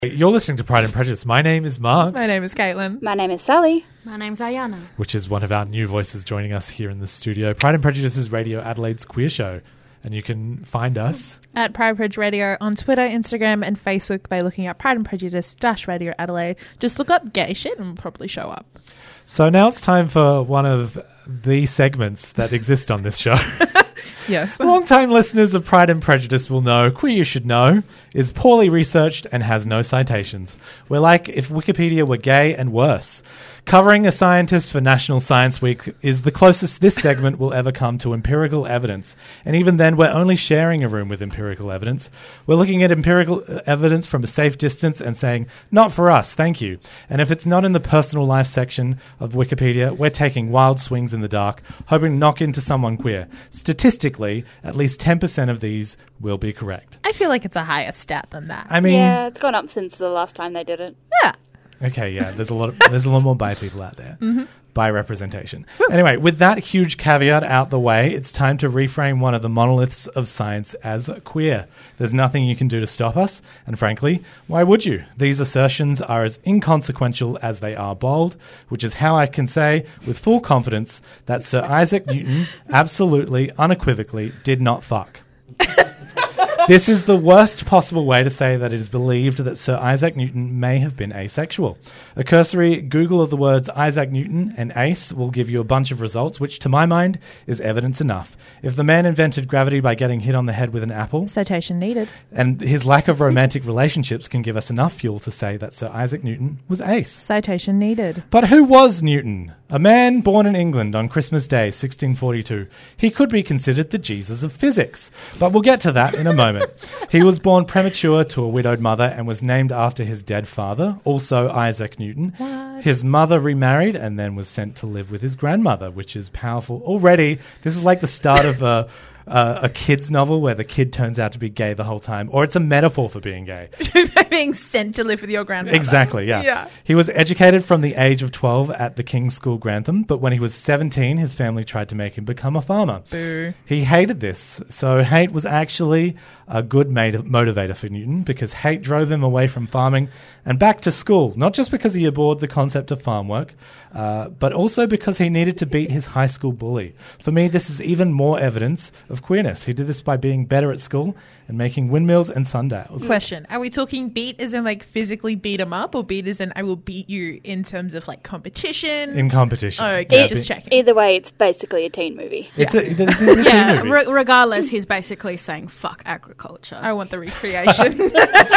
You're listening to Pride and Prejudice. My name is Mark. My name is Caitlin. My name is Sally. My name's Ayana. Which is one of our new voices joining us here in the studio. Pride and Prejudice is Radio Adelaide's queer show. And you can find us at Pride Prejud Radio on Twitter, Instagram and Facebook by looking at Pride and Prejudice Radio Adelaide. Just look up gay shit and it'll probably show up. So now it's time for one of the segments that exist on this show. Yes. Long-time listeners of Pride and Prejudice will know Queer You Should Know is poorly researched and has no citations. We're like if Wikipedia were gay and worse. Covering a scientist for National Science Week is the closest this segment will ever come to empirical evidence. And even then, we're only sharing a room with empirical evidence. We're looking at empirical evidence from a safe distance and saying, not for us, thank you. And if it's not in the personal life section of Wikipedia, we're taking wild swings in the dark, hoping to knock into someone queer. Statistically, at least 10% of these will be correct. I feel like it's a higher stat than that. I mean, yeah, it's gone up since the last time they did it. Yeah. Okay, yeah, there's a lot more bi people out there. Mm-hmm. Bi representation. Anyway, with that huge caveat out the way, it's time to reframe one of the monoliths of science as queer. There's nothing you can do to stop us, and frankly, why would you? These assertions are as inconsequential as they are bold, which is how I can say with full confidence that Sir Isaac Newton absolutely, unequivocally did not fuck. This is the worst possible way to say that it is believed that Sir Isaac Newton may have been asexual. A cursory Google of the words Isaac Newton and ace will give you a bunch of results, which to my mind is evidence enough. If the man invented gravity by getting hit on the head with an apple... Citation needed. And his lack of romantic relationships can give us enough fuel to say that Sir Isaac Newton was ace. Citation needed. But who was Newton? A man born in England on Christmas Day, 1642. He could be considered the Jesus of physics, but we'll get to that in a moment. He was born premature to a widowed mother and was named after his dead father, also Isaac Newton. What? His mother remarried and then was sent to live with his grandmother, which is powerful. Already, this is like the start of a kid's novel where the kid turns out to be gay the whole time, or it's a metaphor for being gay. Being sent to live with your grandmother. Exactly, yeah. He was educated from the age of 12 at the King's School Grantham, but when he was 17, his family tried to make him become a farmer. Boo. He hated this, so hate was actually a good motivator for Newton, because hate drove him away from farming and back to school, not just because he abhorred the concept of farm work, but also because he needed to beat his high school bully. For me, this is even more evidence of queerness. He did this by being better at school and making windmills and sundials. Question. Are we talking beat as in like physically beat him up, or beat as in I will beat you in terms of like competition? In competition. Oh, okay, Yeah, just checking. Either way, it's basically a teen movie. This is a teen movie. Regardless, he's basically saying fuck agriculture. I want the recreation.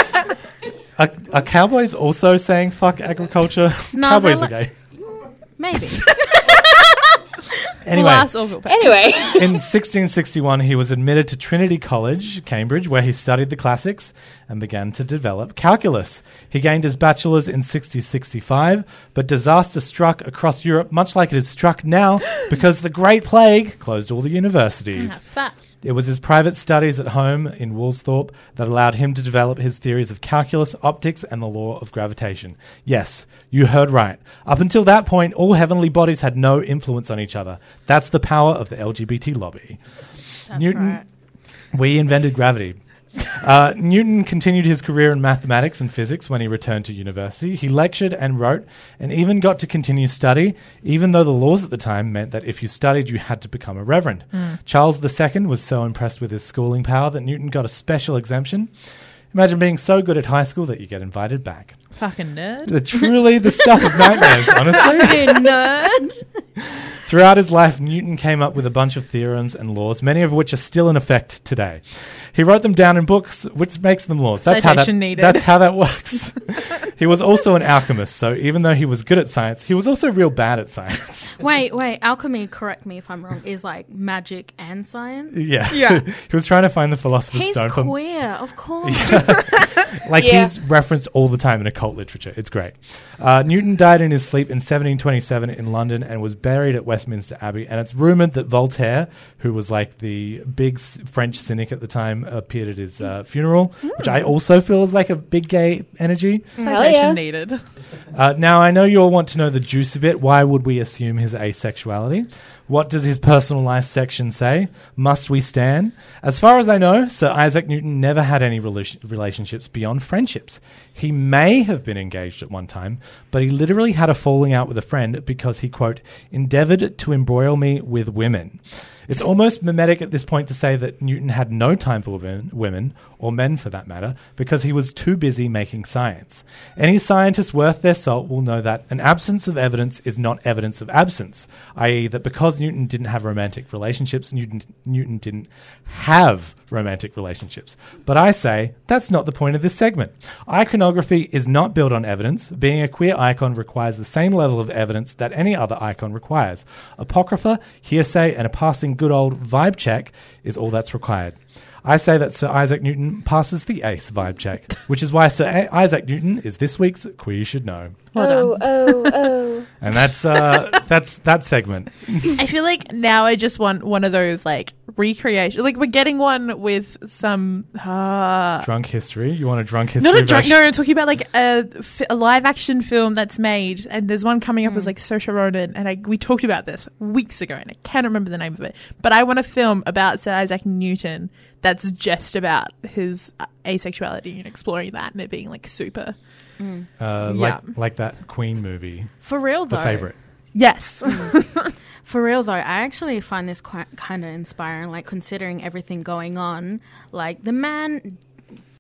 Are cowboys also saying fuck agriculture? No, Cowboys they're are gay. Maybe. Anyway, Anyway. in 1661, he was admitted to Trinity College, Cambridge, where he studied the classics and began to develop calculus. He gained his bachelor's in 1665, but disaster struck across Europe, much like it has struck now, because the Great Plague closed all the universities. Fact. It was his private studies at home in Woolsthorpe that allowed him to develop his theories of calculus, optics, and the law of gravitation. Yes, you heard right. Up until that point, all heavenly bodies had no influence on each other. That's the power of the LGBT lobby. That's Newton, right. we invented gravity. Newton continued his career in mathematics and physics when he returned to university. He lectured and wrote and even got to continue study, even though the laws at the time meant that if you studied, you had to become a reverend. Charles II was so impressed with his schooling power that Newton got a special exemption. Imagine being so good at high school that you get invited back. Fucking nerd. Truly the stuff of nightmares, honestly. Fucking nerd. Throughout his life, Newton came up with a bunch of theorems and laws, many of which are still in effect today. He wrote them down in books, which makes them laws. That's how that works. He was also an alchemist, so even though he was good at science, he was also real bad at science. Wait. Alchemy, correct me if I'm wrong, is like magic and science? Yeah. Yeah. He was trying to find the Philosopher's He's Stone. queer, of course. He's referenced all the time in occult literature. It's great. Newton died in his sleep in 1727 in London and was buried at Westminster Abbey. And it's rumoured that Voltaire, who was like the big French cynic at the time, appeared at his funeral, which I also feel is like a big gay energy. Citation needed. Now, I know you all want to know the juice a bit. Why would we assume his asexuality? What does his personal life section say? Must we stand? As far as I know, Sir Isaac Newton never had any relationships beyond friendships. He may have been engaged at one time, but he literally had a falling out with a friend because he, quote, endeavoured to embroil me with women. It's almost mimetic at this point to say that Newton had no time for women, or men for that matter, because he was too busy making science. Any scientist worth their salt will know that an absence of evidence is not evidence of absence, i.e. that because Newton didn't have romantic relationships, Newton didn't have romantic relationships. But I say that's not the point of this segment. Iconography is not built on evidence. Being a queer icon requires the same level of evidence that any other icon requires. Apocrypha, hearsay, and a passing good old vibe check is all that's required. I say that Sir Isaac Newton passes the ACE vibe check, which is why Sir Isaac Newton is this week's Queer You Should Know. Well oh. And that's that segment. I feel like now I just want one of those like recreation. Like we're getting one with some Drunk history. You want a drunk history? not a drunk. No, I'm talking about like a live action film that's made, and there's one coming up as like Saoirse Ronan, and we talked about this weeks ago, and I can't remember the name of it. But I want a film about Sir Isaac Newton that's just about his asexuality and exploring that, and it being like super. Like that Queen movie. For real, though. The Favourite. Yes. For real, though, I actually find this quite kind of inspiring, like, considering everything going on. Like, the man